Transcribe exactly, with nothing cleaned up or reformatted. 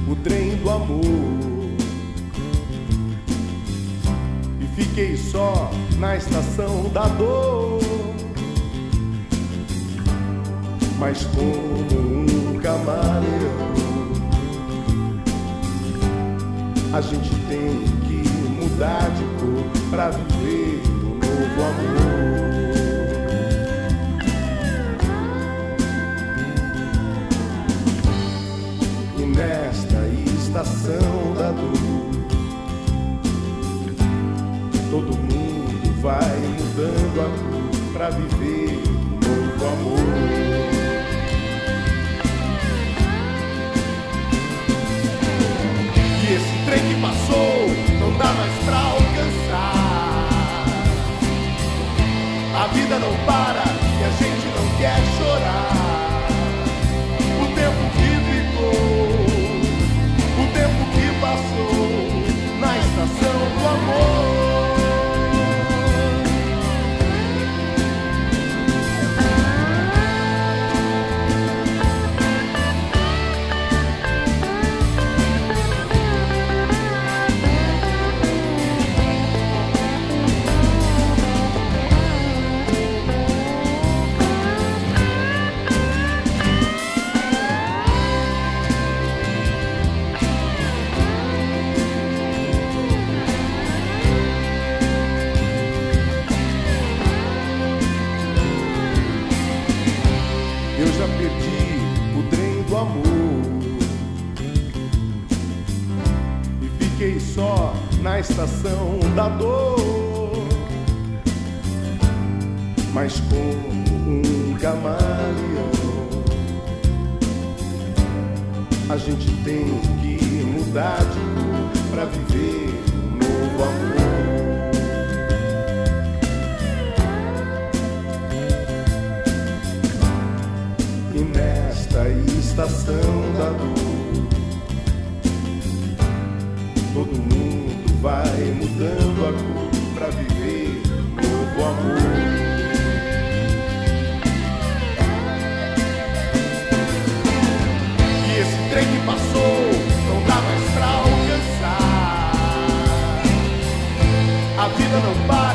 o trem do amor e fiquei só na estação da dor. Mas como um camaleão, a gente tem que mudar de cor pra viver um novo amor. E nesta estação da dor, todo mundo vai mudando a cor pra viver um novo amor. E esse trem que passou não dá mais pra alcançar. A vida não para e a gente não quer chorar. O tempo que ficou, o tempo que passou na estação do amor. Eu já perdi o trem do amor e fiquei só na estação da dor. Mas como um camaleão, a gente tem que mudar de cor pra viver um novo amor. E nesta estação da dor, todo mundo vai mudando a cor pra viver um novo amor. E esse trem que passou não dá mais pra alcançar. A vida não para